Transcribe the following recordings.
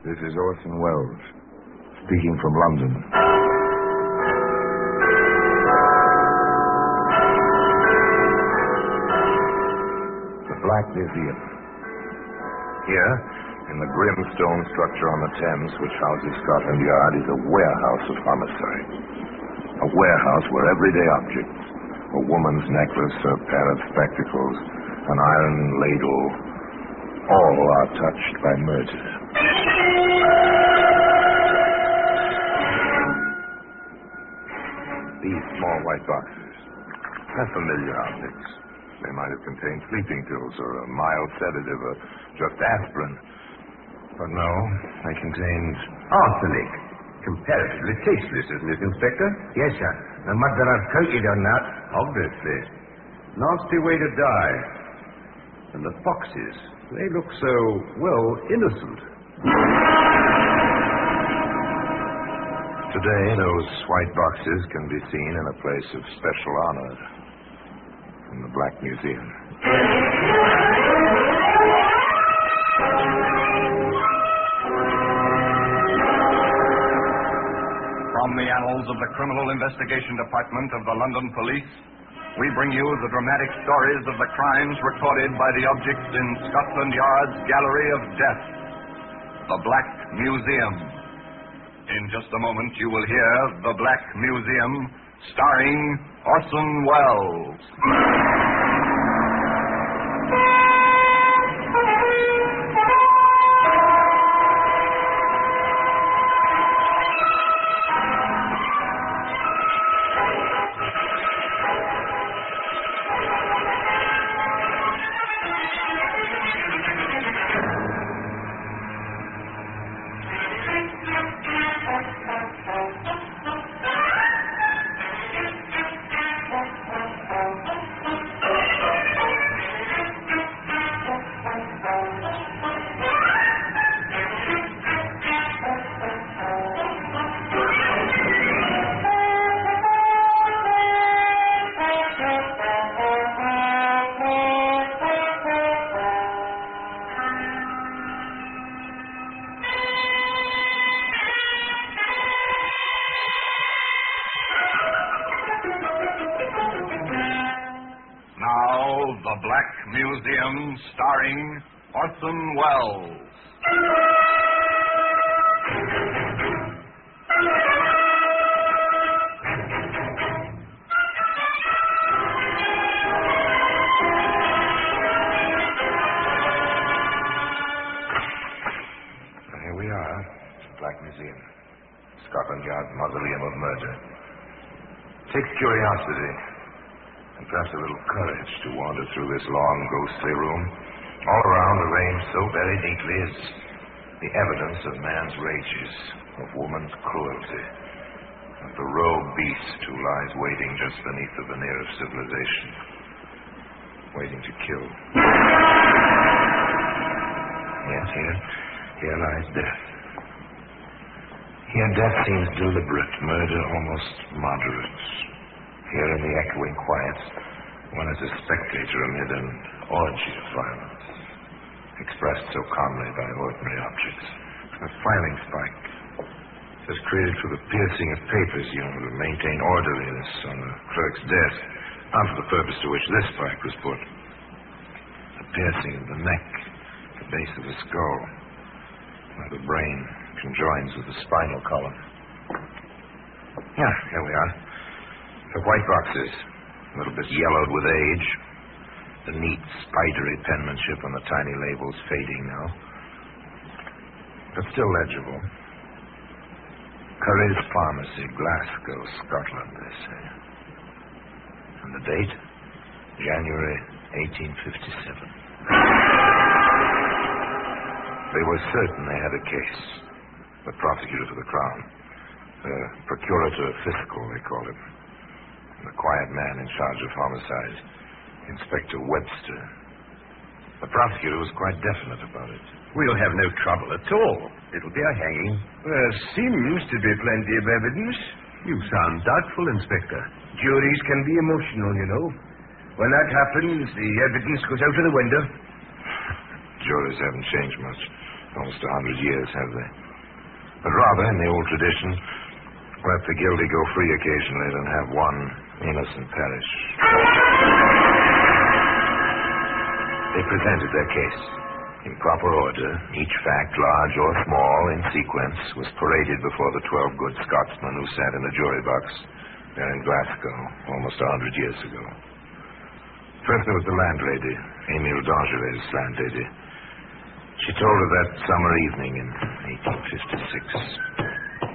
This is Orson Welles, speaking from London. The Black Museum. Here, in the grim stone structure on the Thames, which houses Scotland Yard, is a warehouse of homicide. A warehouse where everyday objects, a woman's necklace, a pair of spectacles, an iron ladle, all are touched by murder. These small white boxes, they're familiar objects. They might have contained sleeping pills or a mild sedative or just aspirin. But no, they contained arsenic. Comparatively tasteless, isn't it, Inspector? Yes, sir. The murder I've counted on that. Obviously. Nasty way to die. And the boxes, they look so, well, innocent. Today, those white boxes can be seen in a place of special honor, in the Black Museum. From the annals of the Criminal Investigation Department of the London Police, we bring you the dramatic stories of the crimes recorded by the objects in Scotland Yard's Gallery of Death, the Black Museum. In just a moment, you will hear The Black Museum, starring Orson Welles. The Black Museum, starring Orson Welles. Here we are, the Black Museum. Scotland Yard's mausoleum of murder. Takes curiosity and perhaps a little courage to wander through this long, ghostly room. All around, arranged so very neatly, is the evidence of man's rages, of woman's cruelty, of the rogue beast who lies waiting just beneath the veneer of civilization, waiting to kill. Yes, here lies death. Here death seems deliberate, murder almost moderate. Here in the echoing quiet, one is a spectator amid an orgy of violence, expressed so calmly by ordinary objects. A filing spike is created for the piercing of papers, to maintain orderliness on the clerk's desk, not for the purpose to which this spike was put. The piercing of the neck, the base of the skull, where the brain conjoins with the spinal column. Here we are. The white boxes, a little bit yellowed with age. The neat, spidery penmanship on the tiny labels fading now. But still legible. Curry's Pharmacy, Glasgow, Scotland, they say. And the date? January 1857. They were certain they had a case. The prosecutor for the Crown. The procurator fiscal, they call him. The quiet man in charge of homicide, Inspector Webster. The prosecutor was quite definite about it. We'll have no trouble at all. It'll be a hanging. There seems to be plenty of evidence. You sound doubtful, Inspector. Juries can be emotional, When that happens, the evidence goes out of the window. Juries haven't changed much. almost 100 years, have they? But rather, in the old tradition, let the guilty go free occasionally than have one innocent perish. They presented their case. In proper order, each fact, large or small, in sequence, was paraded before the 12 good Scotsmen who sat in the jury box there in Glasgow almost 100 years ago. First there was the landlady, Émile Dangeret's landlady. She told of that summer evening in 1856.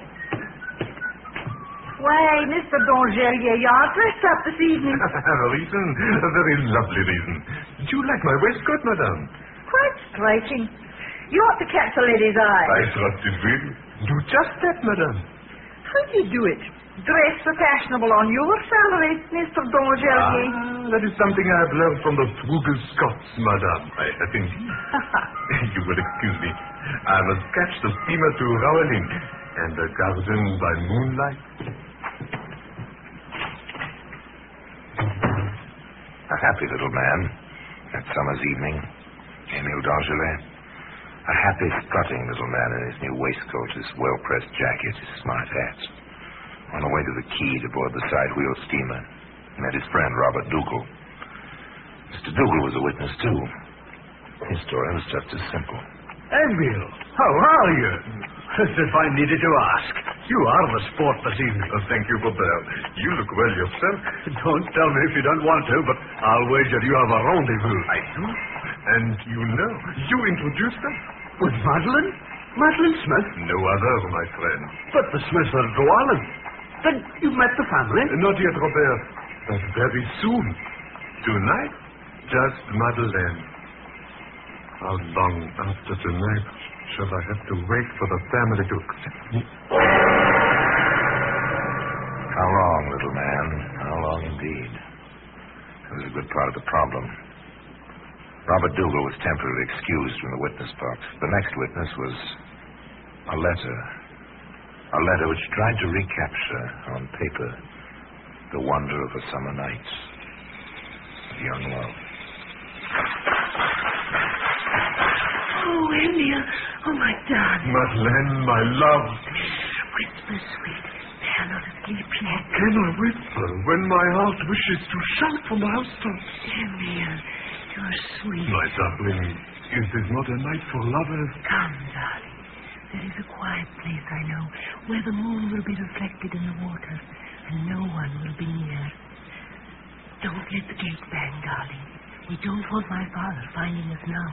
Why, Mr. Dangelier, you are dressed up this evening. A reason? A very lovely reason. Do you like my waistcoat, madame? Quite striking. You ought to catch a lady's eye. I trust it will. Do just that, madame. How do you do it? Dress so fashionable on your salary, Mr. Dangelier. That is something I have learned from the frugal Scots, madame. I think. You will excuse me. I must catch the steamer to Rowling and the garden by moonlight. A happy little man, that summer's evening, Émile Dangelet. A happy, strutting little man in his new waistcoat, his well-pressed jacket, his smart hat. On the way to the quay to board the side-wheel steamer, he met his friend, Robert Dougal. Mr. Dougal was a witness, too. His story was just as simple. Emile, how are you? As if I needed to ask. You are the sport this evening. Thank you, Robert. You look well yourself. Don't tell me if you don't want to, but I'll wager you have a rendezvous. I do. And you know, you introduced us. With Madeline? Madeline Smith? No other, my friend. But the Smiths are Rowan. Then you met the family? Not yet, Robert. But very soon. Tonight, just Madeleine. How long after tonight shall I have to wait for the family to accept me? How long, little man? How long indeed? That was a good part of the problem. Robert Dougal was temporarily excused from the witness box. The next witness was a letter. A letter which tried to recapture on paper the wonder of a summer night of young love. Oh, Emile. Oh, my darling. Madeleine, my love. Whisper, sweet. They are not asleep yet. Can I whisper when my heart wishes to shout from the housetops? Emile, you're sweet. My darling, is this not a night for lovers? Come, darling. There is a quiet place, I know, where the moon will be reflected in the water, and no one will be near. Don't let the gate bang, darling. We don't want my father finding us now.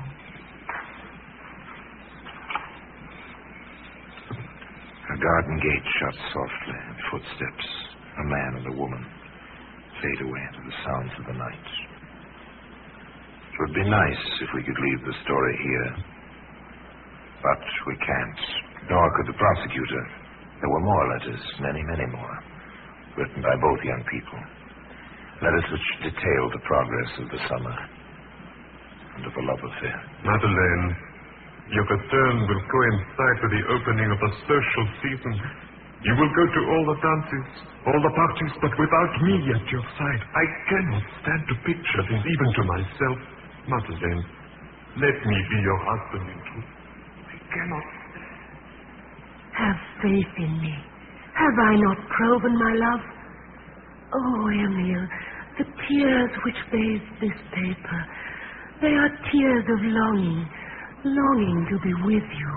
A garden gate shut softly, and footsteps, a man and a woman, fade away into the sounds of the night. It would be nice if we could leave the story here. But we can't, nor could the prosecutor. There were more letters, many, many more, written by both young people. Letters which detailed the progress of the summer and of a love affair. Madeleine, your return will coincide with the opening of the social season. You will go to all the dances, all the parties, but without me at your side. I cannot stand to picture this even to myself. Madeleine, let me be your husband in truth. I cannot. Have faith in me. Have I not proven my love? Oh, Emile, the tears which bathe this paper, they are tears of longing to be with you.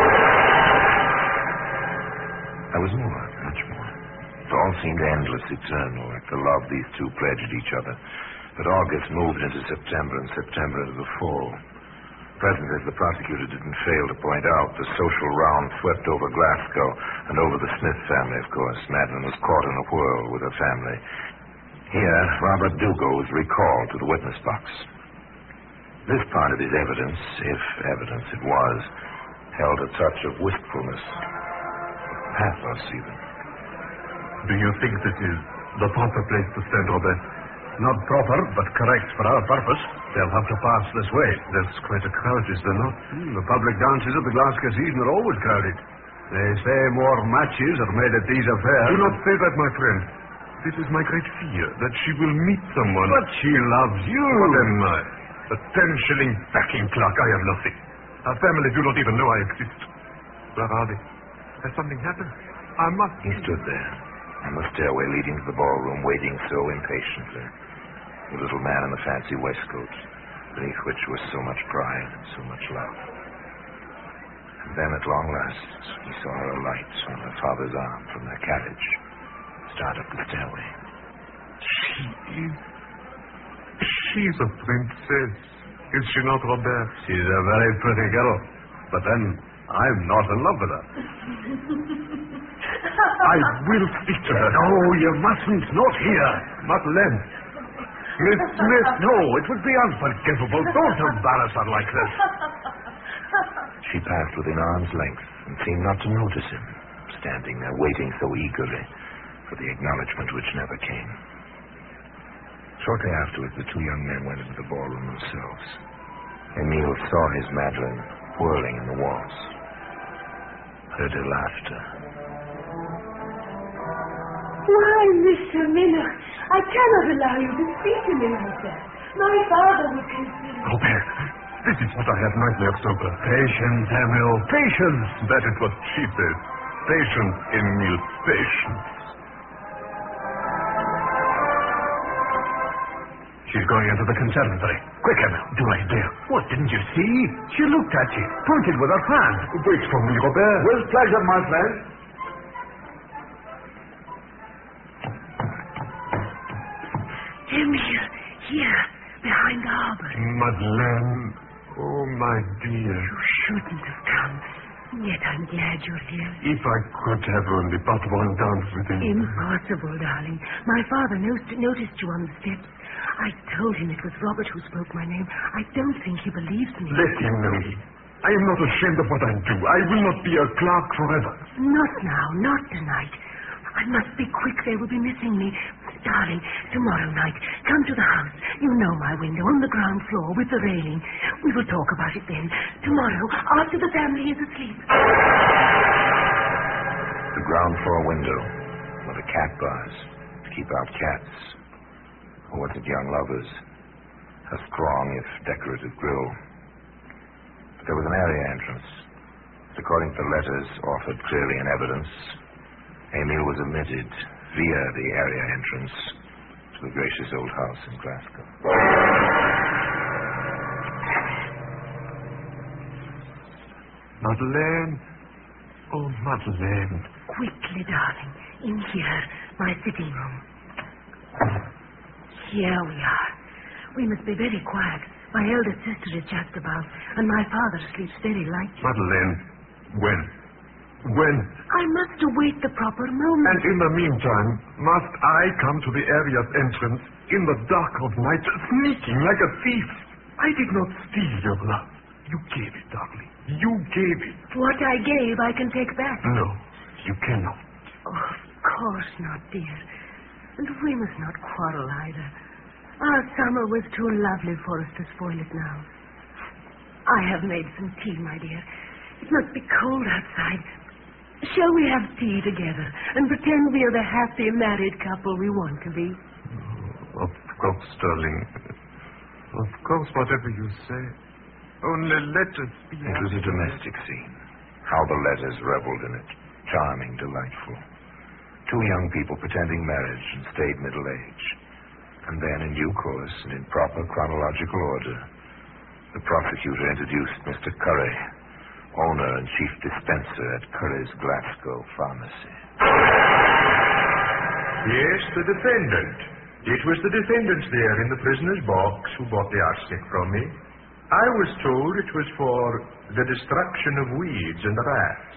There was more, much more. It all seemed endless, eternal, like the love these two pledged each other. But August moved into September, and September into the fall. Presently, as the prosecutor didn't fail to point out, the social round swept over Glasgow and over the Smith family, of course. Madeline was caught in a whirl with her family. Here, Robert Dougal was recalled to the witness box. This part of his evidence, if evidence it was, held a touch of wistfulness, pathos even. Do you think this is the proper place to stand, Robert? Not proper, but correct for our purpose. They'll have to pass this way. There's quite a crowd, is there not? The public dances of the Glasgow season are always crowded. They say more matches are made at these affairs. Do not say that, my friend. This is my great fear, that she will meet someone. But she loves you. What am I? A 10-shilling backing clerk. I am nothing. Our family do not even know I exist. Where are they? Has something happened? I must... He stood there, on the stairway leading to the ballroom, waiting so impatiently. The little man in the fancy waistcoat, beneath which was so much pride and so much love. And then, at long last, he saw her alight on her father's arm from their carriage, start up the stairway. She's a princess. Is she not, Robert? She's a very pretty girl. But then, I'm not in love with her. I will speak to her. No, you mustn't. Not here. Madeleine. Miss Smith, no, it would be unforgivable. Don't embarrass her like this. She passed within arm's length and seemed not to notice him, standing there waiting so eagerly for the acknowledgement which never came. Shortly afterwards, the two young men went into the ballroom themselves. Emile saw his Madeleine whirling in the waltz, heard her laughter. Why, Mr. Miller, I cannot allow you to speak to me like that. My father would consider... Robert, this is what I had nightmares over. Patience, Emil, patience. That is what she says. Patience, Emile, patience. She's going into the conservatory. Quick, Emil, do I dare? What, didn't you see? She looked at you, pointed with her hand. Wait for me, Robert. With pleasure, my friend. Emile, here, behind the harbor. Madeleine. Oh, my dear. You shouldn't have come. Yet I'm glad you're here. If I could have only but one dance with him. Impossible, darling. My father noticed you on the steps. I told him it was Robert who spoke my name. I don't think he believes me. Let him know. I am not ashamed of what I do. I will not be a clerk forever. Not now, not tonight. I must be quick. They will be missing me. Darling, tomorrow night, come to the house. You know my window on the ground floor with the railing. We will talk about it then. Tomorrow, after the family is asleep. The ground floor window, where the cat bars to keep out cats. Or was it young lovers? A strong, if decorative grill. But there was an area entrance. According to the letters offered clearly in evidence, Emile was admitted via the area entrance to the gracious old house in Glasgow. Madeleine. Oh, Madeleine. Quickly, darling. In here, my sitting room. Here we are. We must be very quiet. My elder sister is just above, and my father sleeps very lightly. Madeleine, when? I must await the proper moment. And in the meantime, must I come to the area's entrance in the dark of night, sneaking like a thief? I did not steal your love. You gave it, darling. You gave it. What I gave, I can take back. No, you cannot. Oh, of course not, dear. And we must not quarrel either. Our summer was too lovely for us to spoil it now. I have made some tea, my dear. It must be cold outside. Shall we have tea together and pretend we are the happy married couple we want to be? Of course, darling. Of course, whatever you say. Only let us be... It was a domestic scene. How the letters reveled in it. Charming, delightful. Two young people pretending marriage in staid middle age. And then, in due course and in proper chronological order, the prosecutor introduced Mr. Curry, owner and chief dispenser at Curry's Glasgow Pharmacy. Yes, the defendant. It was the defendant there in the prisoner's box who bought the arsenic from me. I was told it was for the destruction of weeds and rats.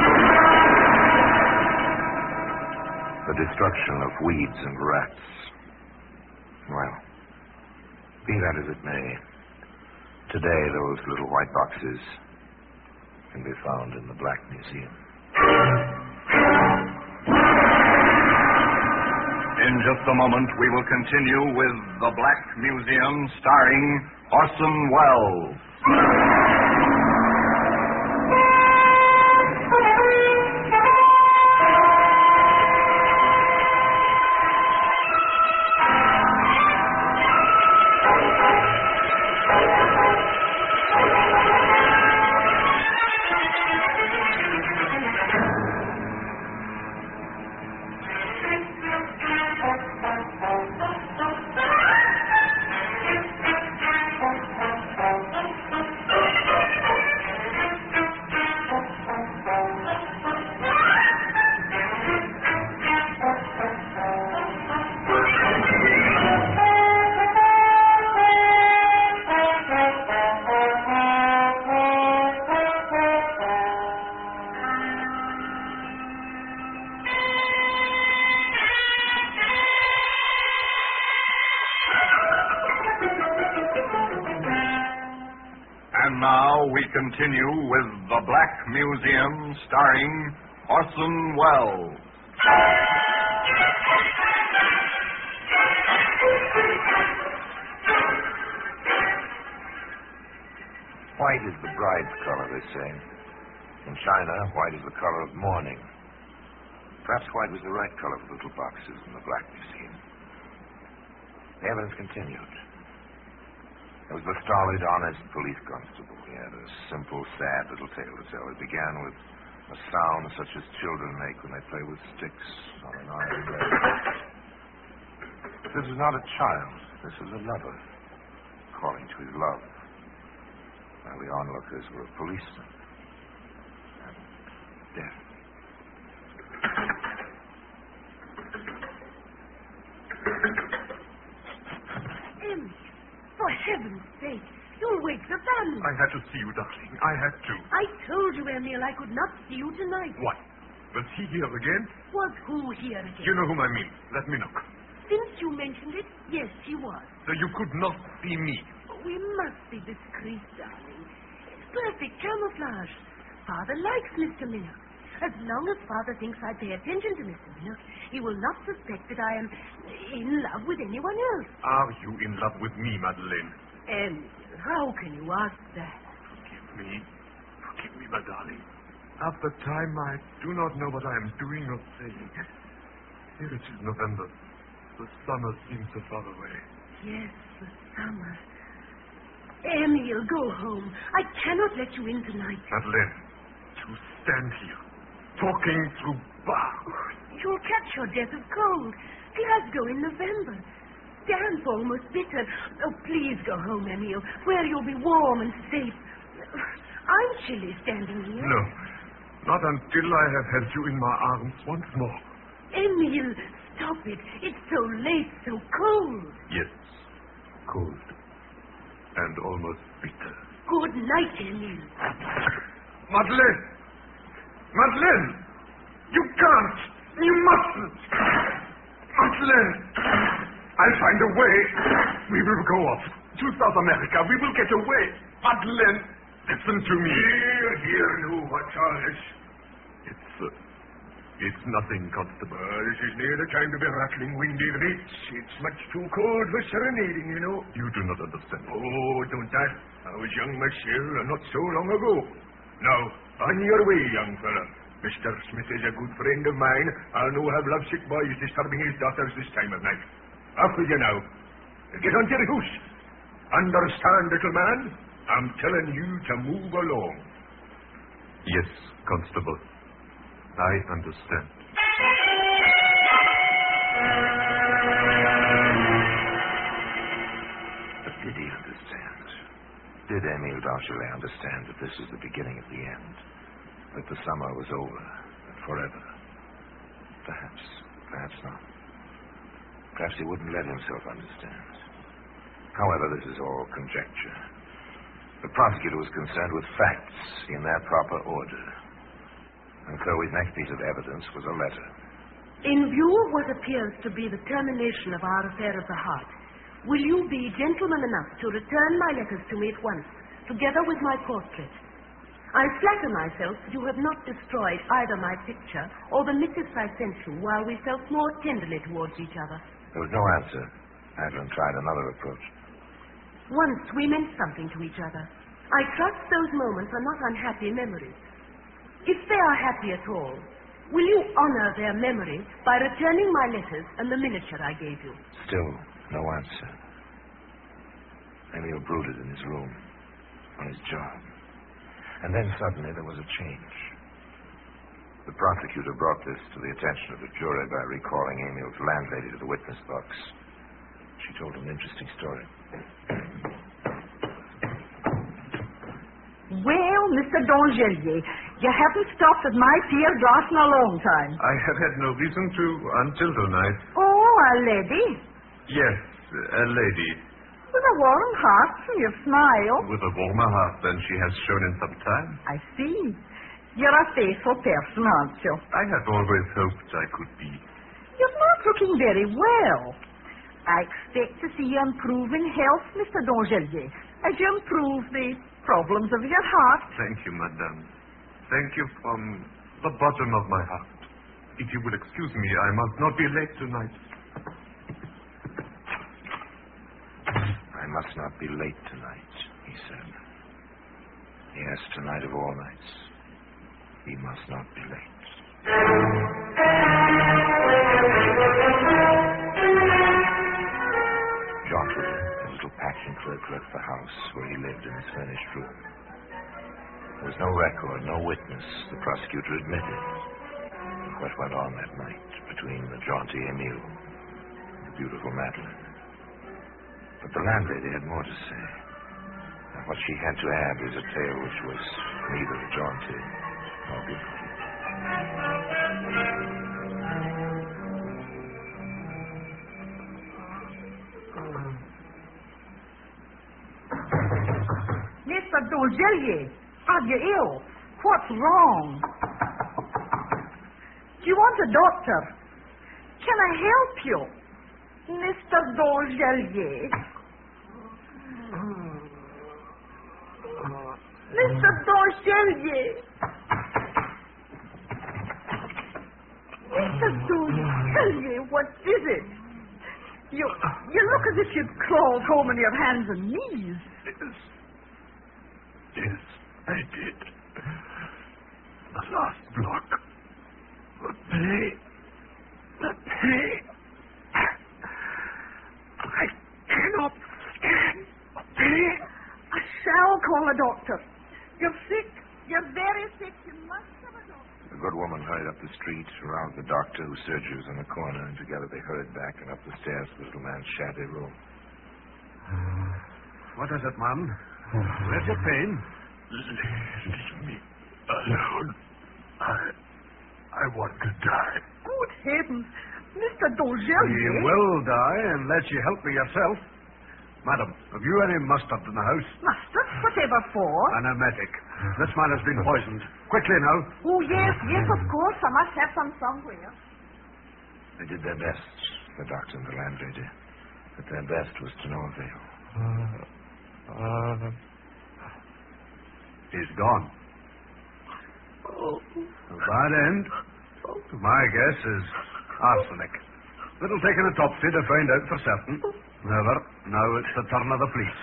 The destruction of weeds and rats. Well, be that as it may, today those little white boxes can be found in the Black Museum. In just a moment, we will continue with The Black Museum, starring Orson Welles. continue with The Black Museum, starring Orson Welles. White is the bride's color, they say. In China, white is the color of mourning. Perhaps white was the right color for the little boxes in the Black Museum. The evidence continued. There was the stolid, honest police constable. He had a simple, sad little tale to tell. It began with a sound such as children make when they play with sticks on an iron rail. But this is not a child. This is a lover calling to his love. While the onlookers were a policeman and death. Emily, for heaven's sake, you'll wake the family. I had to see you, darling. I had to. I told you, Emil, I could not see you tonight. What? Was he here again? Was who here again? You know whom I mean. Let me knock. Since you mentioned it, yes, he was. So you could not see me. We must be discreet, darling. It's perfect camouflage. Father likes Mr. Miller. As long as Father thinks I pay attention to Mr. Miller, he will not suspect that I am in love with anyone else. Are you in love with me, Madeleine? Emil, how can you ask that? Forgive me, my darling. At the time, I do not know what I am doing or saying. Here it is November. The summer seems so far away. Yes, the summer. Emil, go home. I cannot let you in tonight. Madeleine, to stand here, talking through bars. You'll catch your death of cold. Glasgow in November. Damp, almost bitter. Oh, please go home, Emil, where you'll be warm and safe. I'm chilly standing here. No, not until I have held you in my arms once more. Emil, stop it. It's so late, so cold. Yes, cold. And almost bitter. Good night, Emil. Madeleine! Madeleine! You can't! You mustn't! Madeleine! I'll find a way. We will go off to South America. We will get away. Madeleine, listen to me. Here, you. What's all this? It's nothing, Constable. This is near the time to be rattling windy nights. It's much too cold for serenading, you know. You do not understand. Oh, don't I? I was young myself not so long ago. Now, on your way, young fella. Mr. Smith is a good friend of mine. I'll no have lovesick boys disturbing his daughters this time of night. Off with you now. Get on to the house. Understand, little man? I'm telling you to move along. Yes, Constable. I understand. But did he understand? Did Emile Darchelet understand that this was the beginning of the end? That the summer was over and forever? Perhaps not. Perhaps he wouldn't let himself understand. However, this is all conjecture. The prosecutor was concerned with facts in their proper order. And Chloe's next piece of evidence was a letter. In view of what appears to be the termination of our affair of the heart, will you be gentleman enough to return my letters to me at once, together with my portrait? I flatter myself that you have not destroyed either my picture or the missives I sent you while we felt more tenderly towards each other. There was no answer. Adrian tried another approach. Once we meant something to each other. I trust those moments are not unhappy memories. If they are happy at all, will you honor their memory by returning my letters and the miniature I gave you? Still no answer. Emile brooded in his room, on his job. And then suddenly there was a change. The prosecutor brought this to the attention of the jury by recalling Emile's landlady to the witness box. She told an interesting story. Well, Mr. Dangelier, you haven't stopped at my pier glass in a long time. I have had no reason to until tonight. Oh, a lady. Yes, a lady. With a warm heart and your smile. With a warmer heart than she has shown in some time. I see. You're a faithful person, aren't you? I have always hoped I could be. You're not looking very well. I expect to see you improve in health, Mr. Dangelier, as you improve the problems of your heart. Thank you, madame. Thank you from the bottom of my heart. If you will excuse me, I must not be late tonight. I must not be late tonight, he said. Yes, tonight of all nights, he must not be late. Jauntily, a little packing clerk left the house where he lived in his furnished room. There was no record, no witness, the prosecutor admitted, of what went on that night between the jaunty Emile and the beautiful Madeline. But the landlady had more to say. And what she had to add was a tale which was neither jaunty nor beautiful. Mr. Dongelier, are you ill? What's wrong? Do you want a doctor? Can I help you? Mr. Dongelier. Mr. Dongelier. Mr. Dongelier, what is it? You look as if you'd crawled home on your hands and knees. Yes, I did. The last block. The pain. I cannot stand the pain. I shall call a doctor. You're sick. You're very sick. You must have a doctor. The good woman hurried up the street, around the doctor whose surgery was on the corner, and together they hurried back and up the stairs to the little man's shabby room. What is it, ma'am? Where's your pain? Leave me alone. I want to die. Good heavens. Mr. Dongelier. You will die unless you help me yourself. Madam, have you any mustard in the house? Mustard? Whatever for? An emetic. This man has been poisoned. Quickly now. Oh, yes, of course. I must have some somewhere. They did their best, the doctor and the landlady, but their best was to no avail. He's gone. A bad end. My guess is arsenic. It'll take an autopsy to find out for certain. Never. Now it's the turn of the police.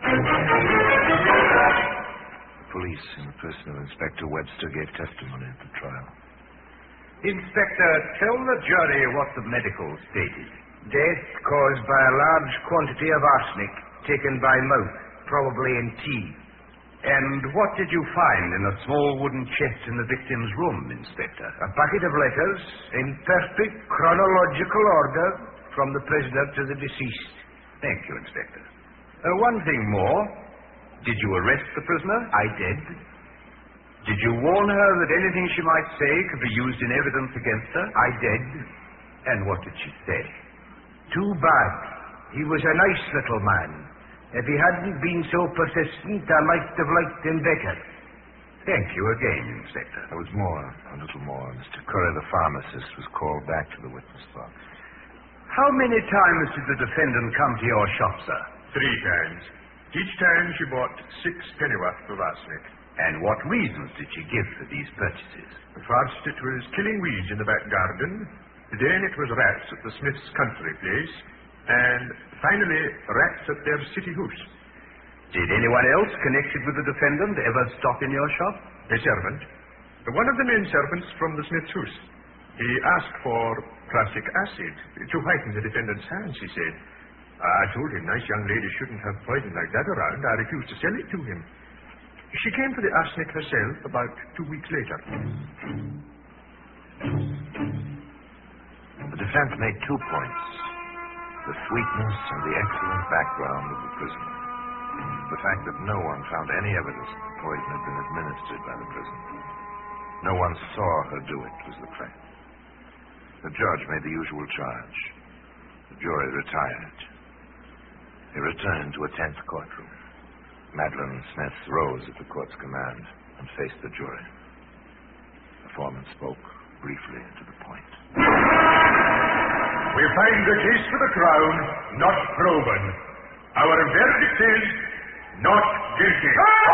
The police, in the person of Inspector Webster, gave testimony at the trial. Inspector, tell the jury what the medical stated. Death caused by a large quantity of arsenic taken by mouth, probably in tea. And what did you find in a small wooden chest in the victim's room, Inspector? A packet of letters in perfect chronological order from the prisoner to the deceased. Thank you, Inspector. One thing more. Did you arrest the prisoner? I did. Did you warn her that anything she might say could be used in evidence against her? I did. And what did she say? Too bad. He was a nice little man. If he hadn't been so persistent, I might have liked him better. Thank you again, Inspector. There was more, a little more. Mr. Curry, the pharmacist, was called back to the witness box. How many times did the defendant come to your shop, sir? 3 times. Each time she bought 6 pennyworth of arsenic. And what reasons did she give for these purchases? First, it was killing weeds in the back garden. Then it was rats at the Smith's country place. And finally, rats at their city house. Did anyone else connected with the defendant ever stop in your shop? A servant. One of the men servants from the Smith's house. He asked for prussic acid to whiten the defendant's hands, he said. I told him nice young ladies shouldn't have poison like that around. I refused to sell it to him. She came for the arsenic herself about 2 weeks later. The defense made 2 points. The sweetness and the excellent background of the prisoner. The fact that no one found any evidence that the poison had been administered by the prisoner. No one saw her do it was the fact. The judge made the usual charge. The jury retired. They returned to a tense courtroom. Madeline Smith rose at the court's command and faced the jury. The foreman spoke briefly and to the point. We find the case for the Crown not proven. Our verdict is Not guilty.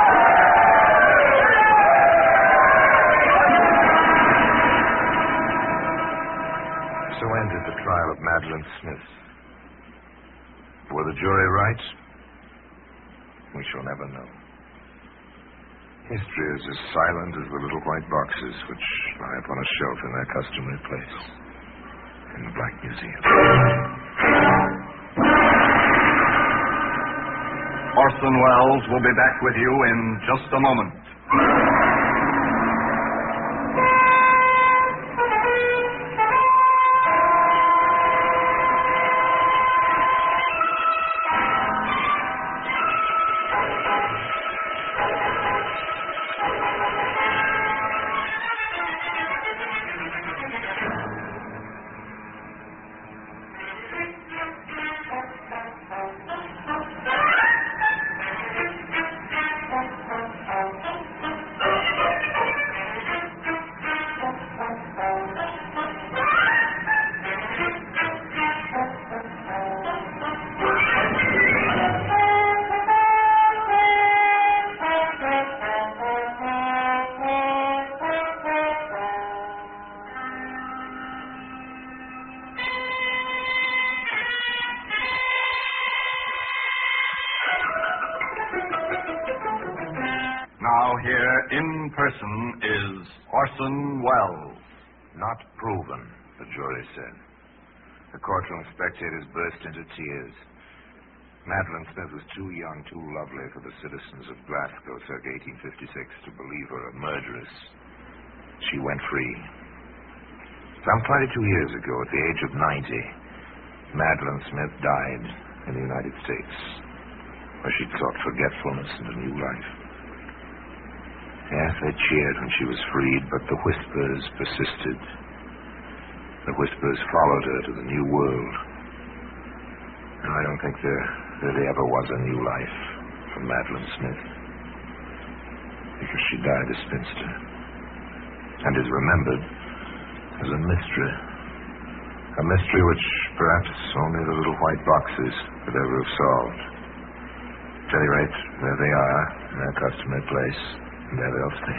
So ended the trial of Madeline Smith. Were the jury right? We shall never know. History is as silent as the little white boxes which lie upon a shelf in their customary place in the Black Museum. Orson Welles will be back with you in just a moment. Now here in person is Orson Welles. Not proven, the jury said. The courtroom spectators burst into tears. Madeline Smith was too young, too lovely for the citizens of Glasgow circa 1856 to believe her a murderess. She went free. Some 22 years ago, at the age of 90, Madeline Smith died in the United States, where she'd sought forgetfulness and a new life. Yes, they cheered when she was freed, but the whispers persisted. The whispers followed her to the new world. And I don't think there really ever was a new life for Madeline Smith, because she died a spinster and is remembered as a mystery. A mystery which perhaps only the little white boxes could ever have solved. At any rate, there they are, in their customary place. And there they'll stay.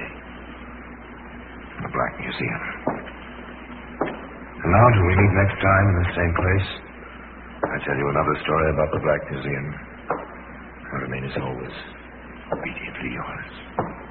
In the Black Museum. And now, till we meet next time in the same place, I tell you another story about the Black Museum. I remain, as always, obediently yours.